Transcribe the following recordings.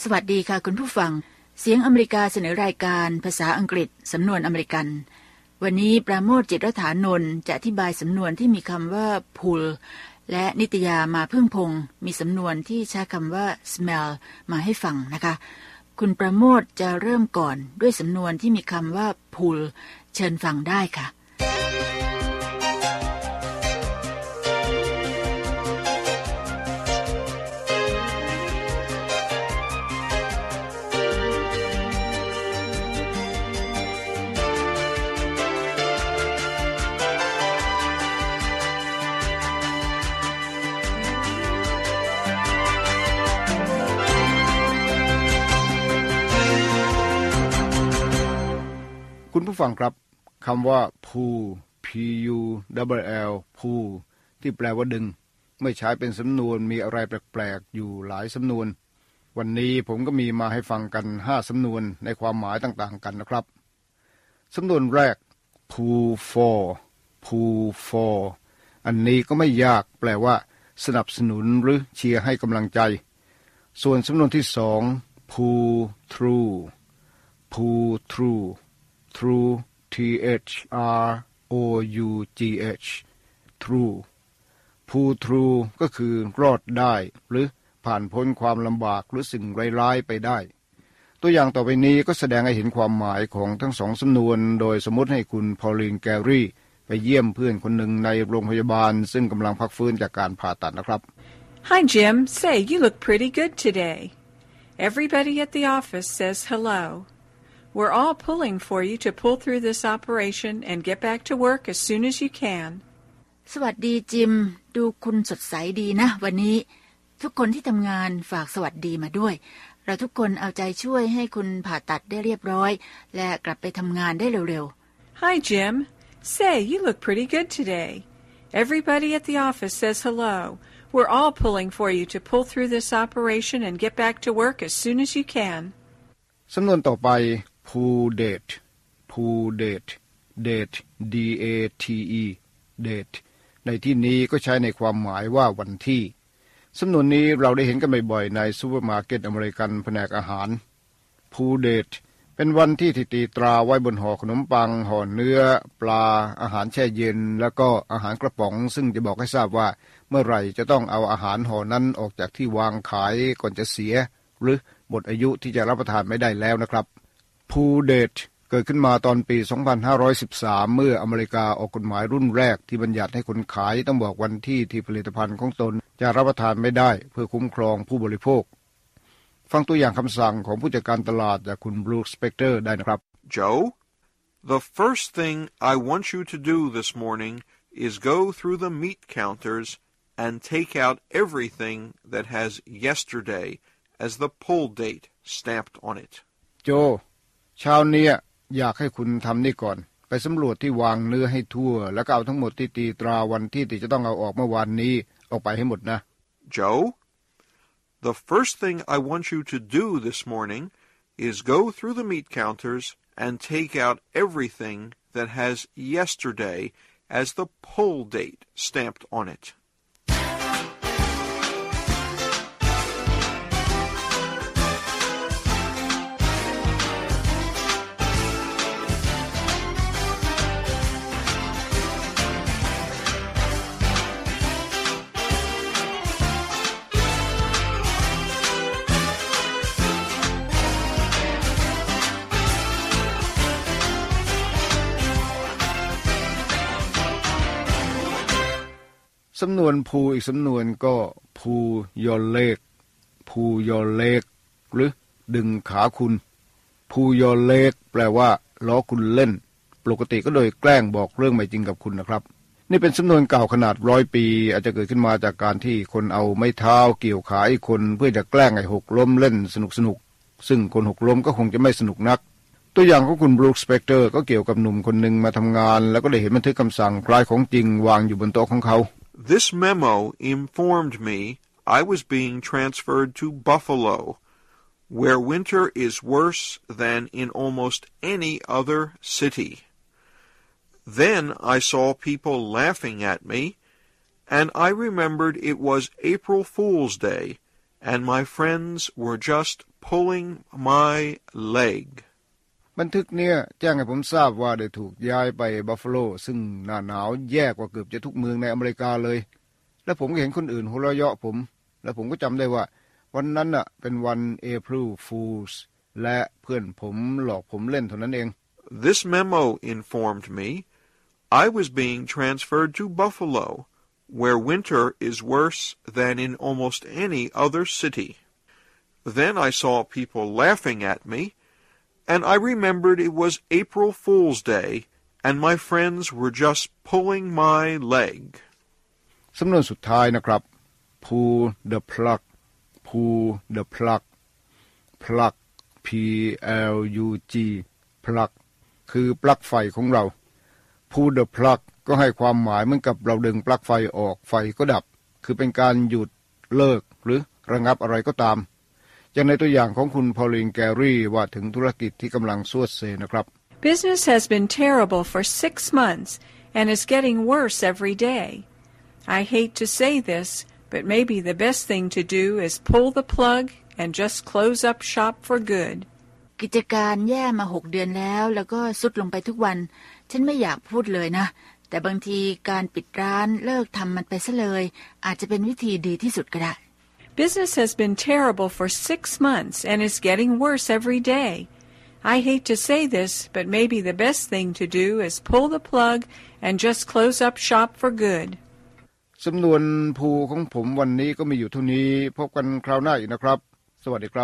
วัสดีค่ะคุณผู้ฟังเสียงอเมริกาเสนอรายการภาษาอังกฤษสำนวนอเมริกันวันนี้ปราโมช จิตรฐานนท์จะอธิบายสำนวนที่มีคำว่า pull และนิตยามาพึ่งพงศ์มีสำนวนที่ใช้คำว่า smell มาให้ฟังนะคะคุณปราโมชจะเริ่มก่อนด้วยสำนวนที่มีคำว่า pull เชิญฟังได้ค่ะคุณผู้ฟังครับคำว่า pull P-U-L-L pull ที่แปลว่าดึงไม่ใช้เป็นสำนวนมีอะไรแปลกๆอยู่หลายสำนวนวันนี้ผมก็มีมาให้ฟังกัน5สำนวนในความหมายต่างๆกันนะครับสำนวนแรก pull for อันนี้ก็ไม่ยากแปลว่าสนับสนุนหรือเชียร์ให้กำลังใจส่วนสำนวนที่2 pull through through T-H-R-O-U-G-H through pull through ก็คือรอดได้หรือผ่านพ้นความลำบากหรือสิ่งร้ายๆไปได้ตัวอย่างต่อไปนี้ก็แสดงให้เห็นความหมายของทั้งสองสำนวนโดยสมมติให้คุณพอลลีนแกรี่ไปเยี่ยมเพื่อนคนหนึ่งในโรงพยาบาลซึ่งกำลังพักฟื้นจากการผ่าตัดนะครับ Hi Jim, say you look pretty good today. Everybody at the office says hello.We're all pulling for you to pull through this operation and get back to work as soon as you can. สวัสดีจิมดูคุณสดใสดีนะวันนี้ทุกคนที่ทำงานฝากสวัสดีมาด้วยเราทุกคนเอาใจช่วยให้คุณผ่าตัดได้เรียบร้อยและกลับไปทำงานได้เร็วๆ Hi Jim, say you look pretty good today. Everybody at the office says hello.We're all pulling for you to pull through this operation and get back to work as soon as you can. สำนวนต่อไปpull date D-A-T-E date ในที่นี้ก็ใช้ในความหมายว่าวันที่สำนวนนี้เราได้เห็นกันบ่อยๆในซูเปอร์มาร์เก็ตอเมริกันแผนกอาหาร pull date เป็นวันที่ตีตราไว้บนห่อขนมปังห่อเนื้อปลาอาหารแช่เย็นแล้วก็อาหารกระป๋องซึ่งจะบอกให้ทราบว่าเมื่อไหร่จะต้องเอาอาหารห่อนั้นออกจากที่วางขายก่อนจะเสียหรือหมดอายุที่จะรับประทานไม่ได้แล้วนะครับpull date เกิดขึ้นมาตอนปี 2513 เมื่ออเมริกาออกกฎหมายรุ่นแรกที่บัญญัติให้คนขายต้องบอกวันที่ผลิตภัณฑ์ของตนจะรับประทานไม่ได้เพื่อคุ้มครองผู้บริโภคฟังตัวอย่างคำสั่งของผู้จัดการตลาดจากคุณบรูค สเปกเตอร์ได้นะครับ Joe, the first thing I want you to do this morning is go through the meat counters and take out everything that has yesterday as the pull date stamped on it. โจเช้านี้อยากให้คุณทำนี่ก่อนไปสำรวจที่วางเนื้อให้ทั่วแล้วก็เอาทั้งหมดที่ตีตราวันที่จะต้องเอาออกเมื่อวานนี้ออกไปให้หมดนะ Joe, the first thing I want you to do this morning is go through the meat counters and take out everything that has yesterday as the pull date stamped on it. สำนวนพูอีกสำนวนก็พูยอเล็กหรือดึงขาคุณพูยอเล็กแปลว่าล้อคุณเล่นปกติก็โดยแกล้งบอกเรื่องไม่จริงกับคุณนะครับนี่เป็นสำนวนเก่าขนาด100 ปีอาจจะเกิดขึ้นมาจากการที่คนเอาไม้เท้าเกี่ยวขาอีกคนเพื่อจะแกล้งให้หกล้มเล่นสนุกซึ่งคนหกล้มก็คงจะไม่สนุกนักตัวอย่างของคุณบรูค สเปกเตอร์ก็เกี่ยวกับหนุ่มคนหนึ่งมาทำงานแล้วก็ได้เห็นบันทึกคำสั่งคล้ายของจริงวางอยู่บนโต๊ะของเขา This memo informed me I was being transferred to Buffalo, where winter is worse than in almost any other city. Then I saw people laughing at me, and I remembered it was April Fool's Day, and my friends were just pulling my leg. บันทึกเนี่ยแจ้งให้ผมทราบว่าได้ถูกย้ายไปบัฟฟาโลซึ่งหน้าหนาวแย่กว่าเกือบจะทุกเมืองในอเมริกาเลยและผมก็เห็นคนอื่นหัวเราะเยาะผมและผมก็จำได้ว่าวันนั้นน่ะเป็นวัน April Fools และเพื่อนผมหลอกผมเล่นเท่านั้นเอง This memo informed me I was being transferred to Buffalo, where winter is worse than in almost any other city. Then I saw people laughing at me, and I remembered it was April Fool's Day, and my friends were just pulling my leg. สำนวนสุดท้ายนะครับ pull the plug pull the plug plug p l u g plug คือปลั๊กไฟของเรา pull the plug ก็ให้ความหมายเหมือนกับเราดึงปลั๊กไฟออกไฟก็ดับคือเป็นการหยุดเลิกหรือระงับอะไรก็ตามอย่างในตัวอย่างของคุณพอลลินแกรี่ว่าถึงธุรกิจที่กำลังสวดเซนะครับ Business has been terrible for 6 months and is getting worse every day. I hate to say this, but maybe the best thing to do is pull the plug and just close up shop for good. กิจการแย่มา6 เดือนแล้วก็สุดลงไปทุกวันฉันไม่อยากพูดเลยนะแต่บางทีการปิดร้านเลิกทำมันไปซะเลยอาจจะเป็นวิธีดีที่สุดก็ได้ Business has been terrible for 6 months and is getting worse every day. I hate to say this, but maybe the best thing to do is pull the plug and just close up shop for good. สำนวนภูของผมวันนี้ก็มีอยู่เท่านี้พบกันคราวหน้าอีกนะครับสวัสดีครับ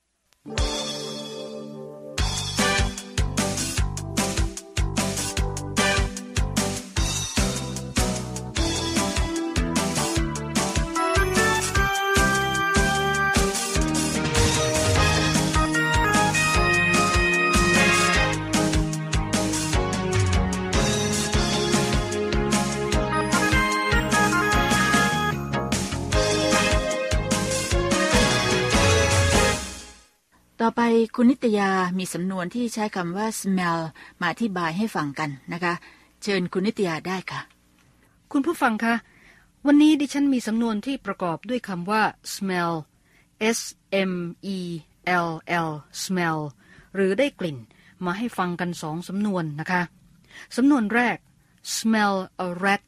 ต่อไปคุณนิตยามีสำนวนที่ใช้คำว่า smell มาอธิบายให้ฟังกันนะคะเชิญคุณนิตยาได้ค่ะคุณผู้ฟังคะวันนี้ดิฉันมีสำนวนที่ประกอบด้วยคำว่า smell s m e l l smell หรือได้กลิ่นมาให้ฟังกัน2สำนวนนะคะสำนวนแรก smell a rat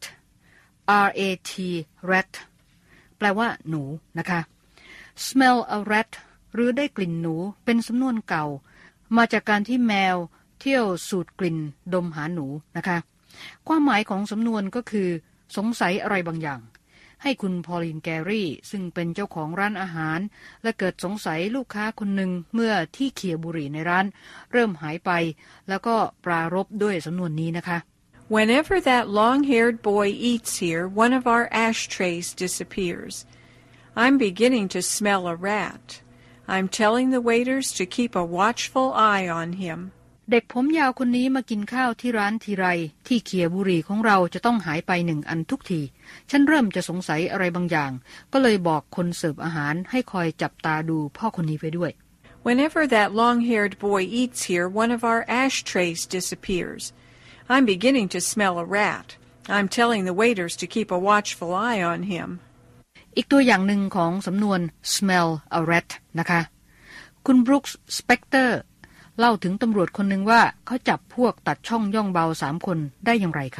r a t rat แปลว่าหนูนะคะ smell a ratหรือได้กลิ่นหนูเป็นสำนวนเก่ามาจากการที่แมวเที่ยวสูดกลิ่นดมหาหนูนะคะความหมายของสำนวนก็คือสงสัยอะไรบางอย่างให้คุณพอลลินแกรี่ซึ่งเป็นเจ้าของร้านอาหารและเกิดสงสัยลูกค้าคนหนึ่งเมื่อที่เขี่ยบุหรี่ในร้านเริ่มหายไปแล้วก็ปรารภด้วยสำนวนนี้นะคะ Whenever that long-haired boy eats here, one of our ashtrays disappears. I'm beginning to smell a rat.I'm telling the waiters to keep a watchful eye on him. เด็กผมยาวคนนี้มากินข้าวที่ร้านทีไรที่เขี่ยบุหรี่ของเราจะต้องหายไป1 อันทุกทีฉันเริ่มจะสงสัยอะไรบางอย่างก็เลยบอกคนเสิร์ฟอาหารให้คอยจับตาดูพ่อคนนี้ไปด้วย Whenever that long-haired boy eats here, one of our ashtrays disappears. I'm beginning to smell a rat. I'm telling the waiters to keep a watchful eye on him. อีกตัวอย่างหนึ่งของสำนวน smell a rat นะคะคุณบรูคส์สเปกเตอร์เล่าถึงตำรวจคนหนึ่งว่าเขาจับพวกตัดช่องย่องเบา3 คนได้อย่างไรคะ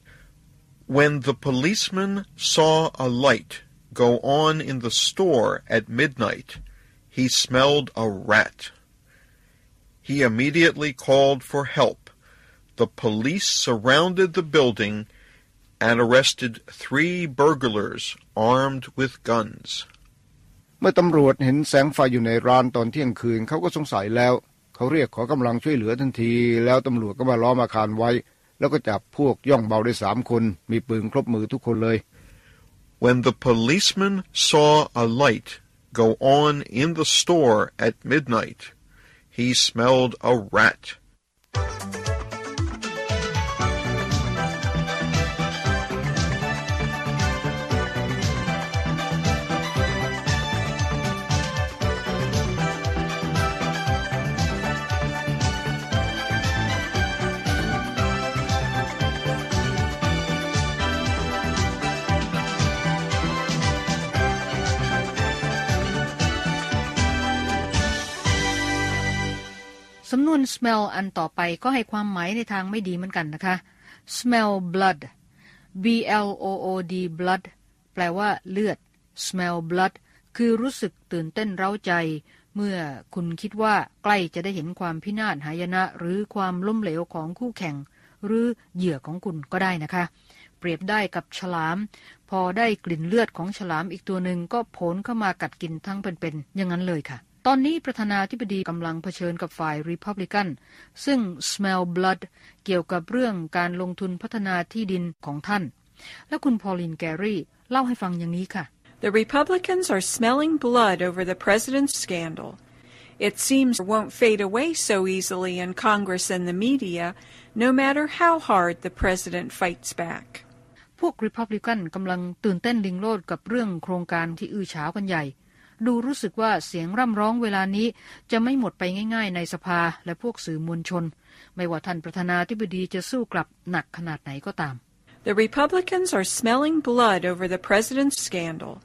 When the policeman saw a light go on in the store at midnight, he smelled a rat. He immediately called for help. The police surrounded the building.and arrested 3 burglars armed with guns. เมื่อตำรวจเห็นแสงไฟอยู่ในร้านตอนเที่ยงคืนเขาก็สงสัยแล้วเขาเรียกขอกำลังช่วยเหลือทันทีแล้วตำรวจก็มาล้อมอาคารไว้แล้วก็จับพวกย่องเบาได้3 คนมีปืนครบมือทุกคนเลย When the policeman saw a light go on in the store at midnight, he smelled a rat. ควน smell อันต่อไปก็ให้ความหมายในทางไม่ดีเหมือนกันนะคะ smell blood b l o o d blood แปลว่าเลือด smell blood คือรู้สึกตื่นเต้นเร้าใจเมื่อคุณคิดว่าใกล้จะได้เห็นความพินาศหายนะหรือความล้มเหลวของคู่แข่งหรือเหยื่อของคุณก็ได้นะคะเปรียบได้กับฉลามพอได้กลิ่นเลือดของฉลามอีกตัวหนึ่งก็โผล่เข้ามากัดกินทั้งเป็นๆอย่างนั้นเลยค่ะตอนนี้ประธานาธิบดีกำลังเผชิญกับฝ่าย Republican ซึ่ง smell blood เกี่ยวกับเรื่องการลงทุนพัฒนาที่ดินของท่านและคุณพอลินแกรี่เล่าให้ฟังอย่างนี้ค่ะ The Republicans are smelling blood over the president's scandal. It seems it won't fade away so easily in Congress and the media, no matter how hard the president fights back. พวก Republican กำลังตื่นเต้นลิงโลดกับเรื่องโครงการที่อื้อฉาวกันใหญ่ดูรู้สึกว่าเสียงร่ำร้องเวลานี้จะไม่หมดไปง่ายๆในสภาและพวกสื่อมวลชนไม่ว่าท่านประธานาธิบดีจะสู้กลับหนักขนาดไหนก็ตาม The Republicans are smelling blood over the president's scandal.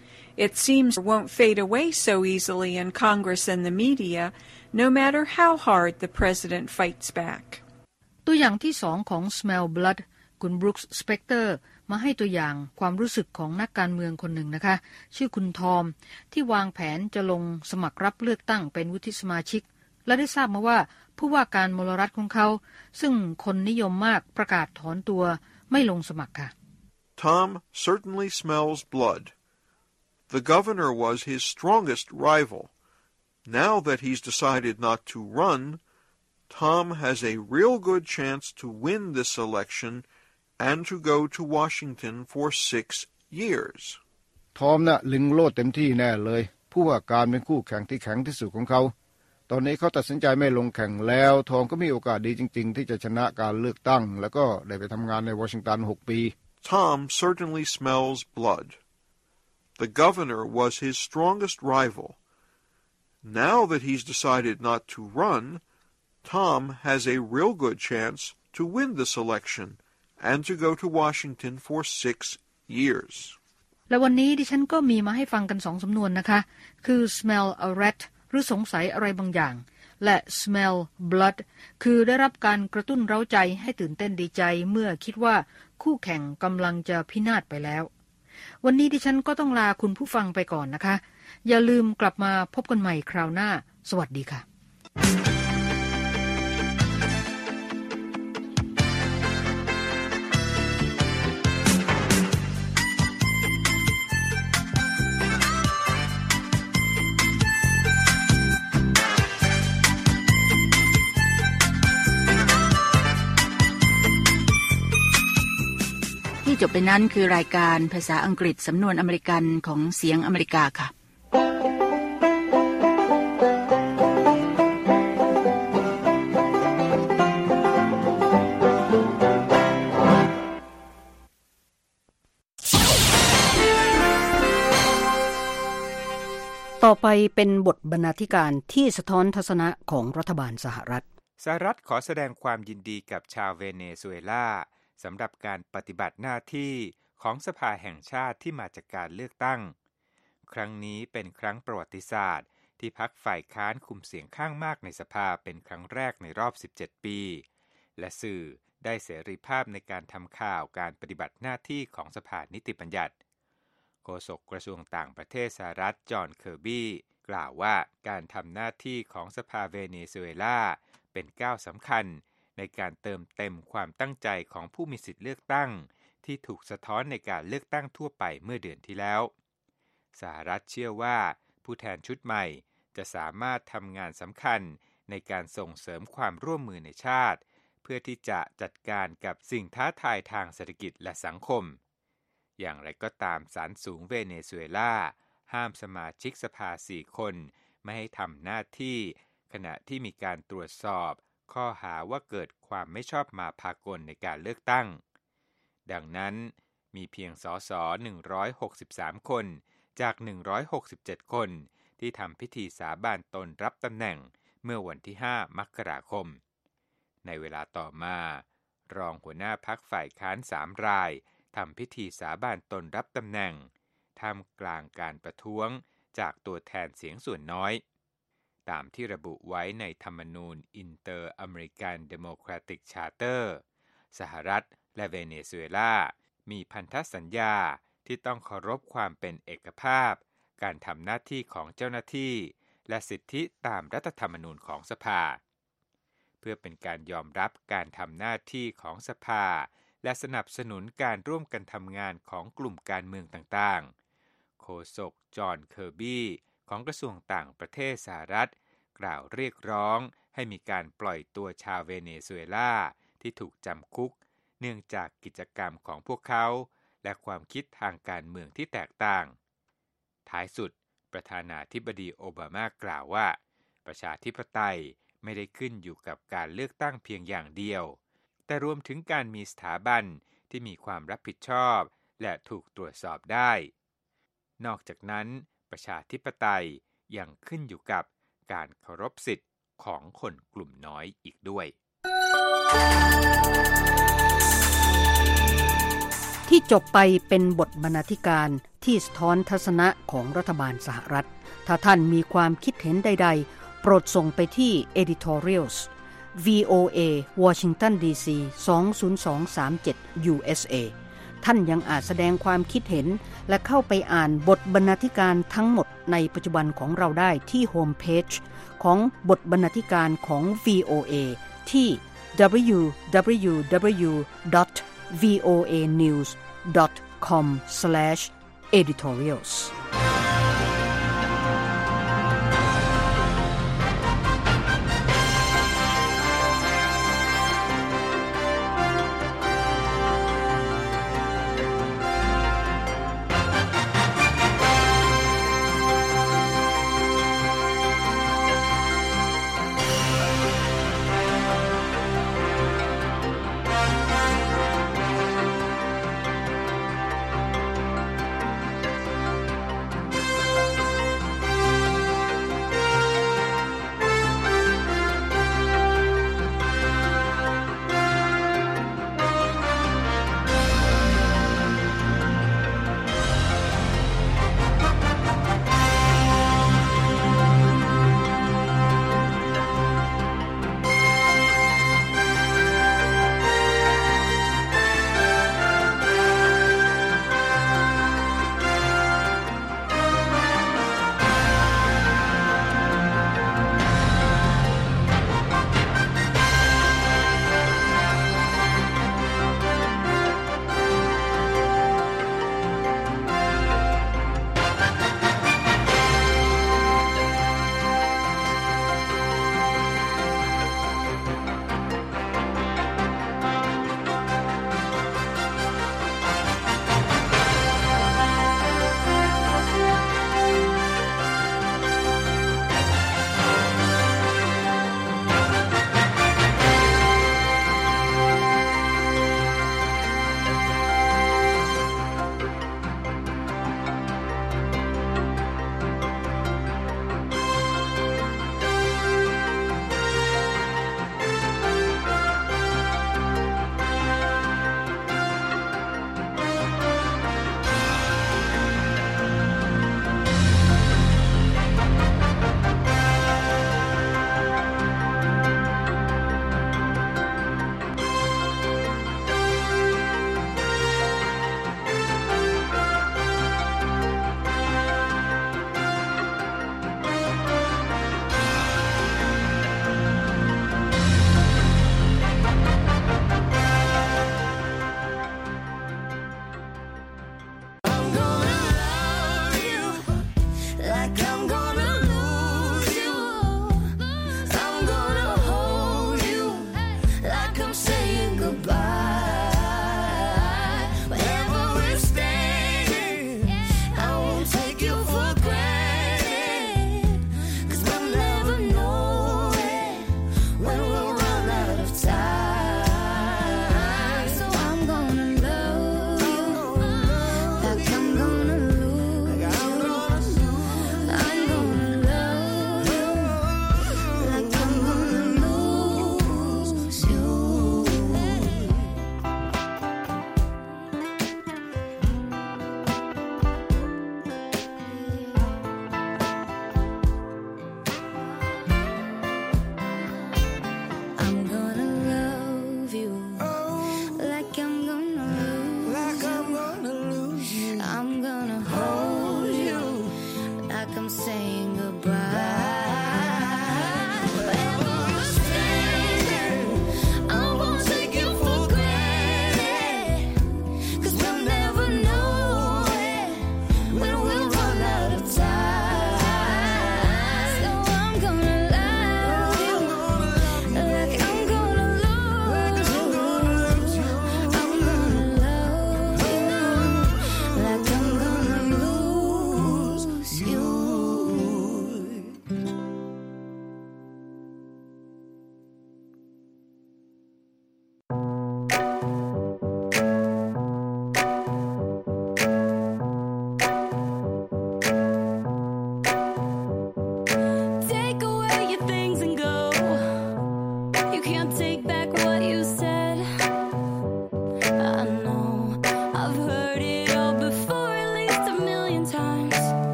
It seems it won't fade away so easily in Congress and the media, no matter how hard the president fights back. ตัวอย่างที่สองของ Smell Blood คุณ Brooks Spector มาให้ตัวอย่างความรู้สึกของนักการเมืองคนหนึ่งนะคะชื่อคุณทอมที่วางแผนจะลงสมัครรับเลือกตั้งเป็นวุฒิสมาชิกและได้ทราบมาว่าผู้ว่าการมลรัฐของเขาซึ่งคนนิยมมากประกาศถอนตัวไม่ลงสมัครค่ะ Tom certainly smells blood. The governor was his strongest rival. Now that he's decided not to run, Tom has a real good chance to win this election and to go to Washington for 6 years. ทอมน่ะลิงโลดเต็มที่แน่เลยผู้ว่าการเป็นคู่แข่งที่แข็งที่สุดของเขาตอนนี้เขาตัดสินใจไม่ลงแข่งแล้วทอมก็มีโอกาสดีจริงๆที่จะชนะการเลือกตั้งแล้วก็ได้ไปทำงานในวอชิงตัน6 ปี Tom certainly smells blood. The governor was his strongest rival. Now that he's decided not to run, Tom has a real good chance to win this election and to go to Washington for 6 years. และวันนี้ดิฉันก็มีมาให้ฟังกัน2 สำนวนนะคะคือ smell a rat หรือสงสัยอะไรบางอย่างและ smell blood คือได้รับการกระตุ้นเร้าใจให้ตื่นเต้นดีใจเมื่อคิดว่าคู่แข่งกำลังจะพินาศไปแล้ววันนี้ดิฉันก็ต้องลาคุณผู้ฟังไปก่อนนะคะอย่าลืมกลับมาพบกันใหม่คราวหน้าสวัสดีค่ะที่จบไปนั้นคือรายการภาษาอังกฤษสำนวนอเมริกันของเสียงอเมริกาค่ะต่อไปเป็นบทบรรณาธิการที่สะท้อนทัศนะของรัฐบาลสหรัฐขอแสดงความยินดีกับชาวเวเนซุเอลาสำหรับการปฏิบัติหน้าที่ของสภาแห่งชาติที่มาจากการเลือกตั้งครั้งนี้เป็นครั้งประวัติศาสตร์ที่พรรคฝ่ายค้านคุมเสียงข้างมากในสภาเป็นครั้งแรกในรอบ17 ปีและสื่อได้เสรีภาพในการทำข่าวการปฏิบัติหน้าที่ของสภานิติบัญญัติโฆษกกระทรวงต่างประเทศสหรัฐจอห์นเคอร์บี้กล่าวว่าการทำหน้าที่ของสภาเวเนซุเอลาเป็นก้าวสำคัญในการเติมเต็มความตั้งใจของผู้มีสิทธิเลือกตั้งที่ถูกสะท้อนในการเลือกตั้งทั่วไปเมื่อเดือนที่แล้วสหรัฐเชื่อว่าผู้แทนชุดใหม่จะสามารถทำงานสำคัญในการส่งเสริมความร่วมมือในชาติเพื่อที่จะจัดการกับสิ่งท้าทายทางเศรษฐกิจและสังคมอย่างไรก็ตามศาลสูงเวเนซุเอลาห้ามสมาชิกสภา4 คนไม่ให้ทำหน้าที่ขณะที่มีการตรวจสอบข้อหาว่าเกิดความไม่ชอบมาพากลในการเลือกตั้งดังนั้นมีเพียงสส163 คนจาก167 คนที่ทำพิธีสาบานตนรับตำแหน่งเมื่อวันที่5 มกราคมในเวลาต่อมารองหัวหน้าพรรคฝ่ายค้าน3 รายทำพิธีสาบานตนรับตำแหน่งท่ามกลางการประท้วงจากตัวแทนเสียงส่วนน้อยตามที่ระบุไว้ในธรรมนูญ Inter-American Democratic Charter สหรัฐและเวเนซุเอลามีพันธสัญญาที่ต้องเคารพความเป็นเอกภาพการทำหน้าที่ของเจ้าหน้าที่และสิทธิตามรัฐธรรมนูญของสภาเพื่อเป็นการยอมรับการทำหน้าที่ของสภาและสนับสนุนการร่วมกันทำงานของกลุ่มการเมืองต่างๆโฆษกจอห์นเคอร์บี้ของกระทรวงต่างประเทศสหรัฐกล่าวเรียกร้องให้มีการปล่อยตัวชาวเวเนซุเอลาที่ถูกจำคุกเนื่องจากกิจกรรมของพวกเขาและความคิดทางการเมืองที่แตกต่างท้ายสุดประธานาธิบดีโอบามากล่าวว่าประชาธิปไตยไม่ได้ขึ้นอยู่กับการเลือกตั้งเพียงอย่างเดียวแต่รวมถึงการมีสถาบันที่มีความรับผิดชอบและถูกตรวจสอบได้นอกจากนั้นประชาธิปไตยยังขึ้นอยู่กับการเคารพสิทธิ์ของคนกลุ่มน้อยอีกด้วยที่จบไปเป็นบทบรรณาธิการที่สะท้อนทัศนะของรัฐบาลสหรัฐถ้าท่านมีความคิดเห็นใดๆโปรดส่งไปที่ editorials VOA Washington DC 20237 USA ท่านยังอาจแสดงความคิดเห็นและเข้าไปอ่านบทบรรณาธิการทั้งหมดในปัจจุบันของเราได้ที่โฮมเพจของบทบรรณาธิการของ VOA ที่ www.voanews.com/editorials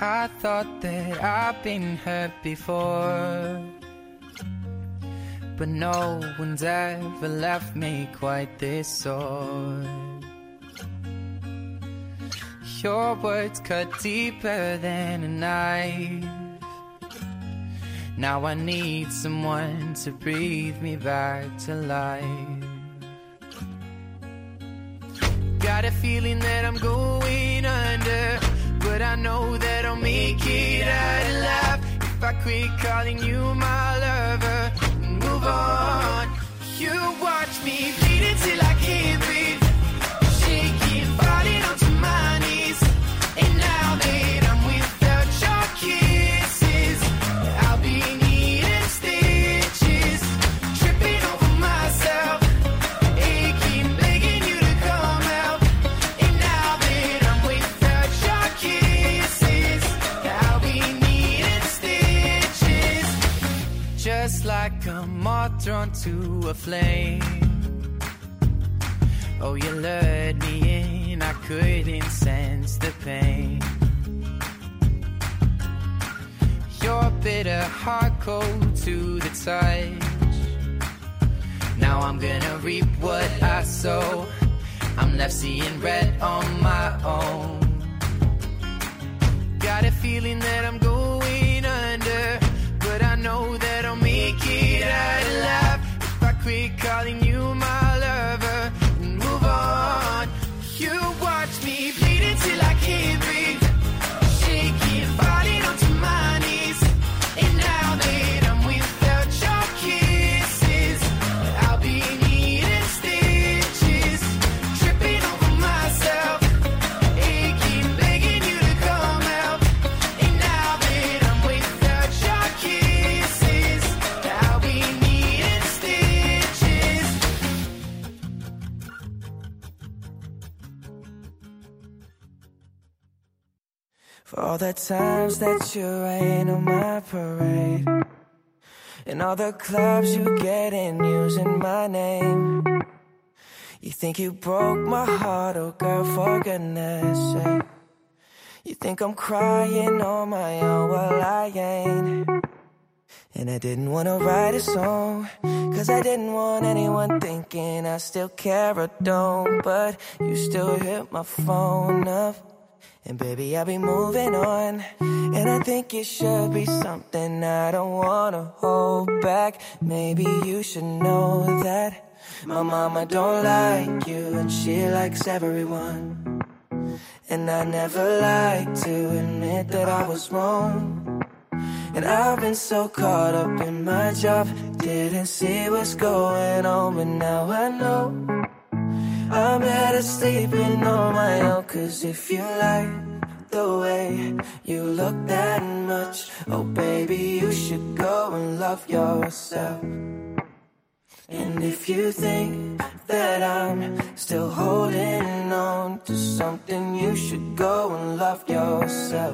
I thought that I've been hurt before, but no one's ever left me quite this sore. Your words cut deeper than a knife. Now I need someone to breathe me back to life. Got a feeling that I'm going under, but I know that I'll make it out alive if I quit calling you my lover and move on. You watch me bleeding till I can't breathe, shaking, falling onto my knees. And now that I'm without your kisses, I'll be needing stitches, tripping over myself, aching, begging you to come out. And now that I'm without your kisses, I'll be needing stitches, just like a moth drawn to a flame. Oh, you lured me in, I couldn't sense the pain. Your bitter heart cold to the touch. Now I'm gonna reap what I sow. I'm left seeing red on my own. Got a feeling that I'm going under, but I know that I'll make it out alive if I quit calling you my lover and move on. You watch me bleeding till I can't breathe, shaking, falling onto my knees. And now that I'm without your kisses, I'll be needing stitches, tripping over myself, aching, begging you to come out. And now that I'm without your kisses, I'll be needing stitches. For all the times that you rain on my parade, and all the clubs you get in using my name. You think you broke my heart, oh girl, for goodness sake. You think I'm crying on my own, well I ain't. And I didn't wanna write a song, 'cause I didn't want anyone thinking I still care or don't. But you still hit my phone up, and baby, I'll be moving on. And I think it should be something I don't wanna hold back. Maybe you should know that my mama don't like you, and she likes everyone. And I never like to admit that I was wrong. And I've been so caught up in my job, didn't see what's going on. But now I know I'm better sleeping on my own. 'Cause if you like the way you look that much, oh baby, you should go and love yourself. And if you think that I'm still holding on to something, you should go and love yourself.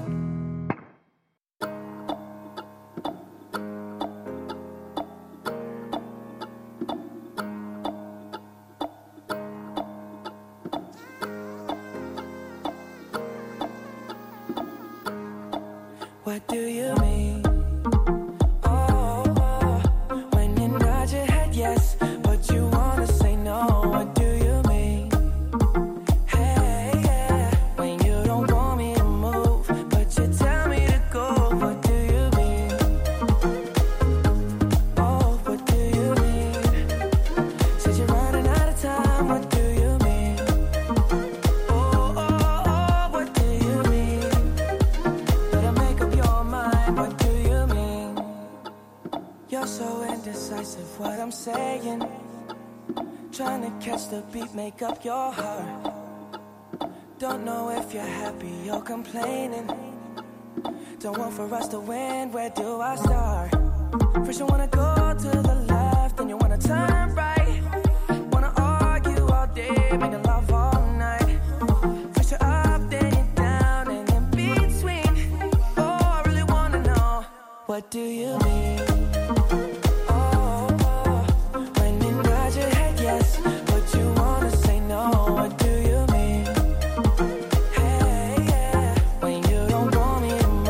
What do you mean? Oh, when you nod your head yes, but you wanna say no. What do you mean? Hey, yeah, when you don't want me to move, but you tell me to go. What do you mean? Oh, what do you mean? Said you're running out of time. What do you mean? Oh, what do you mean? Better make up your mind. What do you mean? You're so indecisive, what I'm saying. Trying to catch the beat, make up your heart. Don't know if you're happy or complaining. Don't want for us to win, where do I start? First you wanna go to the left, then you wanna turn right. Wanna argue all day, making love all night. First you're up, then you're down, and in between. Oh, I really wanna know, what do you mean? Oh, when you nod your head yes, but you wanna say no. What do you mean? Hey, yeah, when you don't want me to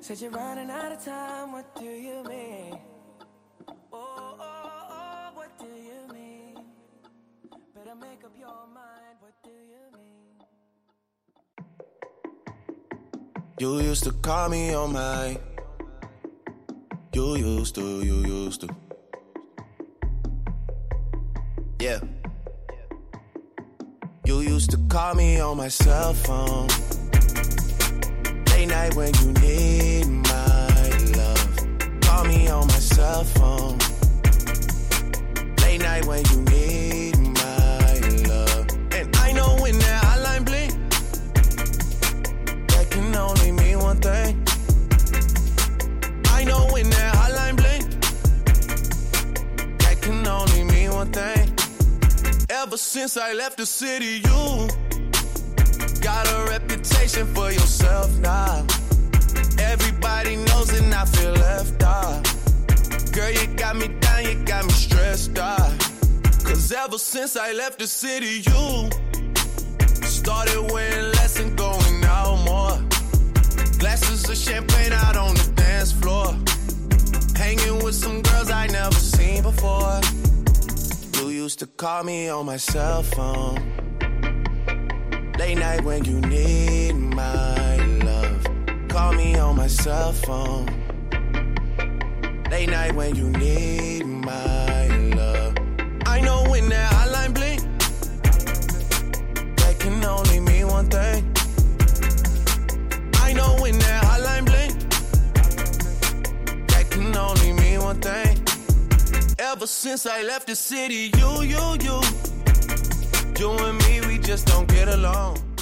Said you're running out of time, what do you mean? Oh, what do you mean? Better make up your mind, what do you mean? You used to call me on my You used to Yeah. You used to call me on my cell phone late night when you need my love. Call me on my cell phone late night when you need my love. And I know when that hotline blink, that can only mean one thing. I know when that hotline blink, that can only mean one thing. Ever since I left the city, you got a reputation for yourself now. Everybody knows and I feel left out. Girl, you got me down, you got me stressed out. Cause ever since I left the city, you started wearing less and going out more. Glasses of champagne out on the dance floor. Hanging with some girls I never seen before. You used to call me on my cell phone late night when you need my love. Call me on my cell phone late night when you need my love. I know when that hotline blink, that can only mean one thing. I know when that hotline blink, that can only mean one thing. Ever since I left the city, you and me, we just don't get along.